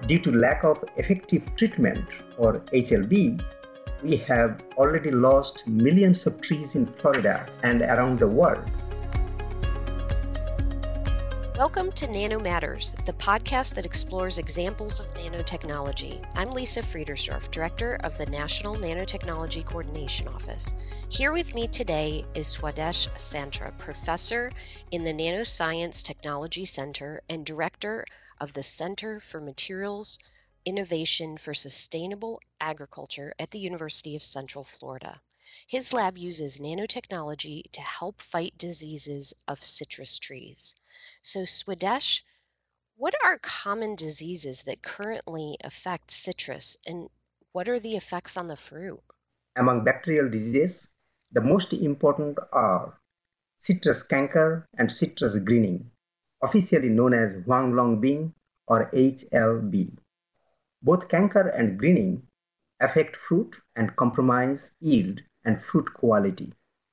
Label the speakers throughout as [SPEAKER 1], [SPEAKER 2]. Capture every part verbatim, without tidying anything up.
[SPEAKER 1] Due to lack of effective treatment for H L B, we have already lost millions of trees in Florida and around the world.
[SPEAKER 2] Welcome to Nano Matters, the podcast that explores examples of nanotechnology. I'm Lisa Friedersdorf, Director of the National Nanotechnology Coordination Office. Here with me today is Swadesh Santra, Professor in the Nanoscience Technology Center and Director of the Center for Materials Innovation for Sustainable Agriculture at the University of Central Florida. His lab uses nanotechnology to help fight diseases of citrus trees. So, Swadesh, what are common diseases that currently affect citrus, and what are the effects on the fruit?
[SPEAKER 1] Among bacterial diseases, the most important are citrus canker and citrus greening, officially known as Huanglongbing or H L B. Both canker and greening affect fruit and compromise yield and fruit quality.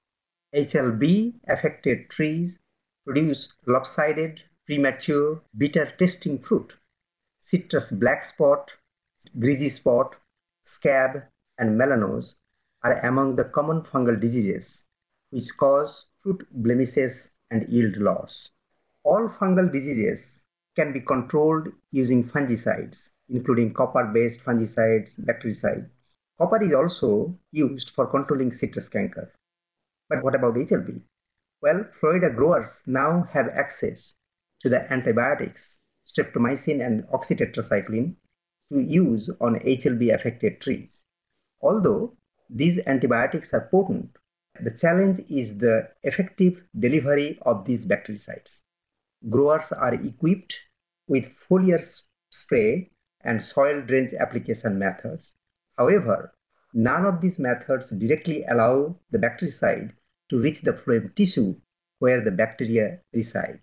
[SPEAKER 1] H L B affected trees produce lopsided, premature, bitter-tasting fruit. Citrus black spot, greasy spot, scab, and melanose are among the common fungal diseases which cause fruit blemishes and yield loss. All fungal diseases can be controlled using fungicides, including copper-based fungicides, bactericide. Copper is also used for controlling citrus canker. But what about H L B? Well, Florida growers now have access to the antibiotics, streptomycin and oxytetracycline, to use on H L B-affected trees. Although these antibiotics are potent, the challenge is the effective delivery of these bactericides. Growers are equipped with foliar spray and soil drainage application methods. However, none of these methods directly allow the bactericide to reach the phloem tissue where the bacteria reside.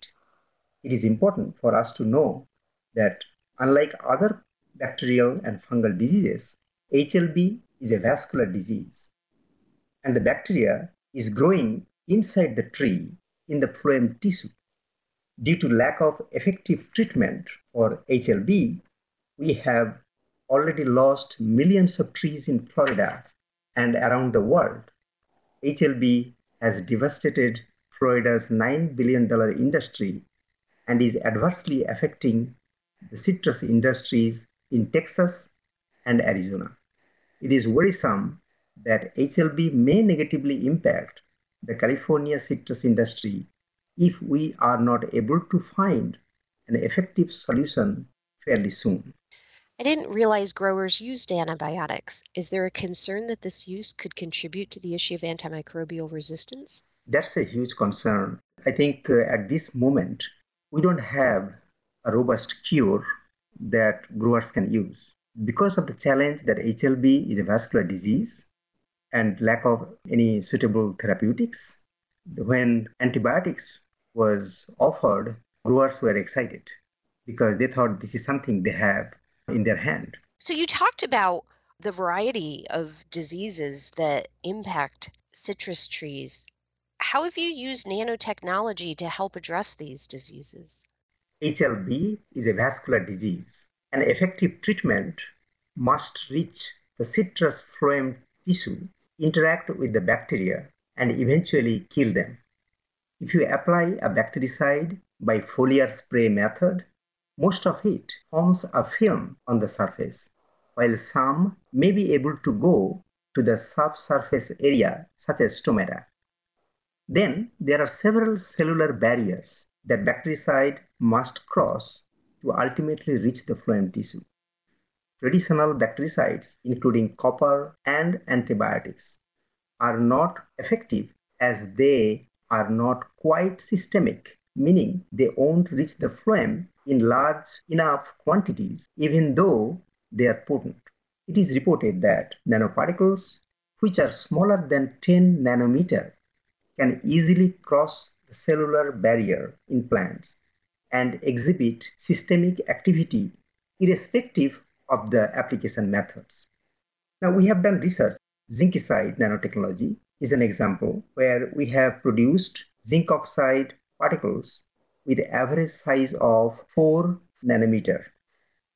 [SPEAKER 1] It is important for us to know that unlike other bacterial and fungal diseases, H L B is a vascular disease, and the bacteria is growing inside the tree in the phloem tissue. Due to lack of effective treatment for H L B, we have already lost millions of trees in Florida and around the world. H L B has devastated Florida's nine billion dollars industry and is adversely affecting the citrus industries in Texas and Arizona. It is worrisome that H L B may negatively impact the California citrus industry if we are not able to find an effective solution fairly soon.
[SPEAKER 2] I didn't realize growers used antibiotics. Is there a concern that this use could contribute to the issue of antimicrobial resistance?
[SPEAKER 1] That's a huge concern. I think uh, at this moment, we don't have a robust cure that growers can use. Because of the challenge that H L B is a vascular disease and lack of any suitable therapeutics, when antibiotics was offered, growers were excited because they thought this is something they have in their hand.
[SPEAKER 2] So you talked about the variety of diseases that impact citrus trees. How have you used nanotechnology to help address these diseases?
[SPEAKER 1] H L B is a vascular disease, and effective treatment must reach the citrus phloem tissue, interact with the bacteria, and eventually kill them. If you apply a bactericide by foliar spray method, most of it forms a film on the surface, while some may be able to go to the subsurface area such as stomata. Then there are several cellular barriers that bactericide must cross to ultimately reach the phloem tissue. Traditional bactericides, including copper and antibiotics, are not effective as they are not quite systemic, meaning they won't reach the phloem in large enough quantities, even though they are potent. It is reported that nanoparticles, which are smaller than ten nanometer, can easily cross the cellular barrier in plants and exhibit systemic activity irrespective of the application methods. Now, we have done research. Zincicide nanotechnology is an example where we have produced zinc oxide particles with average size of four nanometer.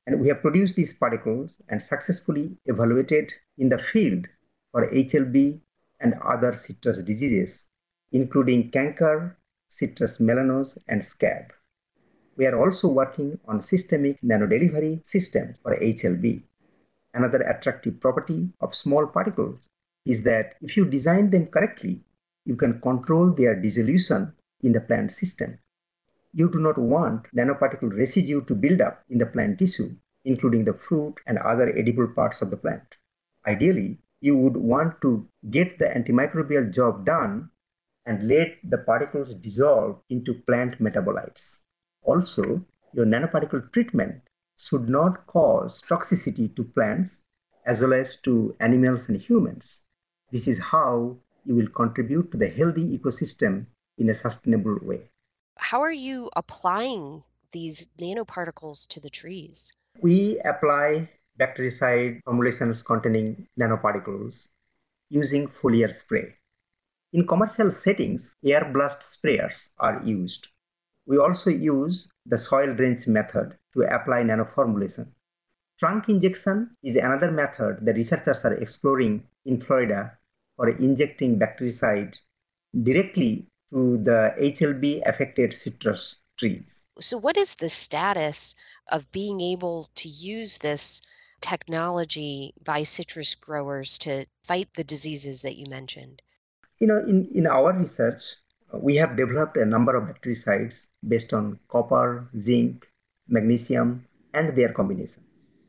[SPEAKER 1] And we have produced these particles and successfully evaluated in the field for H L B and other citrus diseases, including canker, citrus melanose, and scab. We are also working on systemic nanodelivery systems for H L B. Another attractive property of small particles is that if you design them correctly, you can control their dissolution in the plant system. You do not want nanoparticle residue to build up in the plant tissue, including the fruit and other edible parts of the plant. Ideally, you would want to get the antimicrobial job done and let the particles dissolve into plant metabolites. Also, your nanoparticle treatment should not cause toxicity to plants as well as to animals and humans. This is how you will contribute to the healthy ecosystem in a sustainable way.
[SPEAKER 2] How are you applying these nanoparticles to the trees?
[SPEAKER 1] We apply bactericide formulations containing nanoparticles using foliar spray. In commercial settings, air blast sprayers are used. We also use the soil drench method to apply nanoformulation. Trunk injection is another method the researchers are exploring in Florida for injecting bactericide directly to the H L B affected citrus trees.
[SPEAKER 2] So what is the status of being able to use this technology by citrus growers to fight the diseases that you mentioned?
[SPEAKER 1] You know, in, in our research, we have developed a number of bactericides based on copper, zinc, magnesium, and their combinations.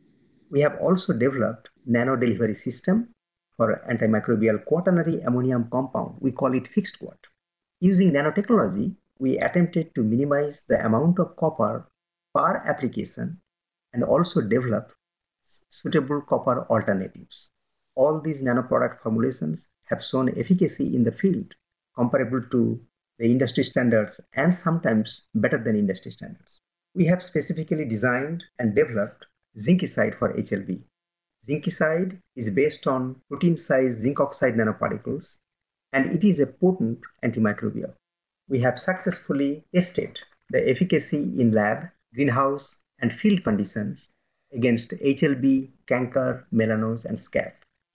[SPEAKER 1] We have also developed nano delivery system for antimicrobial quaternary ammonium compound. We call it fixed quat. Using nanotechnology, we attempted to minimize the amount of copper per application and also develop suitable copper alternatives. All these nanoproduct formulations have shown efficacy in the field comparable to the industry standards and sometimes better than industry standards. We have specifically designed and developed zincicide for H L B. Zincicide is based on protein-sized zinc oxide nanoparticles, and it is a potent antimicrobial. We have successfully tested the efficacy in lab, greenhouse, and field conditions against H L B, canker, melanose, and scab.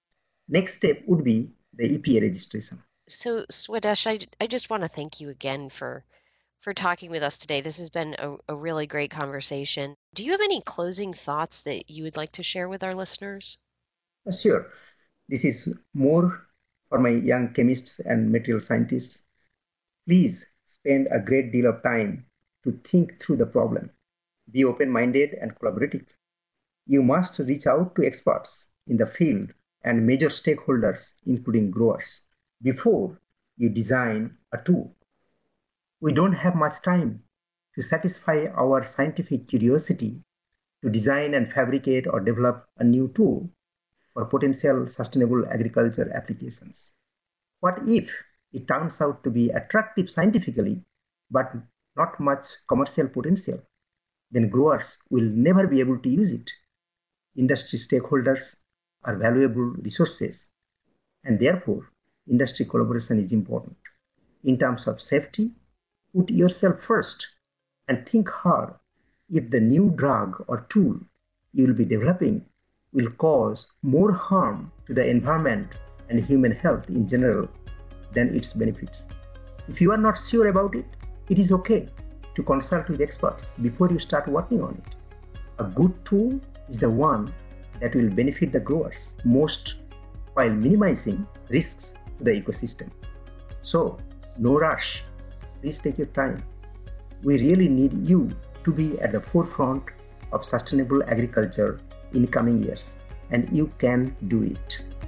[SPEAKER 1] Next step would be the E P A registration.
[SPEAKER 2] So, Swadesh, I, I just want to thank you again for, for talking with us today. This has been a, a really great conversation. Do you have any closing thoughts that you would like to share with our listeners?
[SPEAKER 1] Sure. This is more for my young chemists and material scientists. Please spend a great deal of time to think through the problem. Be open-minded and collaborative. You must reach out to experts in the field and major stakeholders, including growers, before you design a tool. We don't have much time to satisfy our scientific curiosity to design and fabricate or develop a new tool for potential sustainable agriculture applications. What if it turns out to be attractive scientifically, but not much commercial potential? Then growers will never be able to use it. Industry stakeholders are valuable resources, and therefore industry collaboration is important. In terms of safety, put yourself first and think hard if the new drug or tool you will be developing will cause more harm to the environment and human health in general than its benefits. If you are not sure about it, it is okay to consult with experts before you start working on it. A good tool is the one that will benefit the growers most while minimizing risks to the ecosystem. So, no rush. Please take your time. We really need you to be at the forefront of sustainable agriculture in coming years, and you can do it.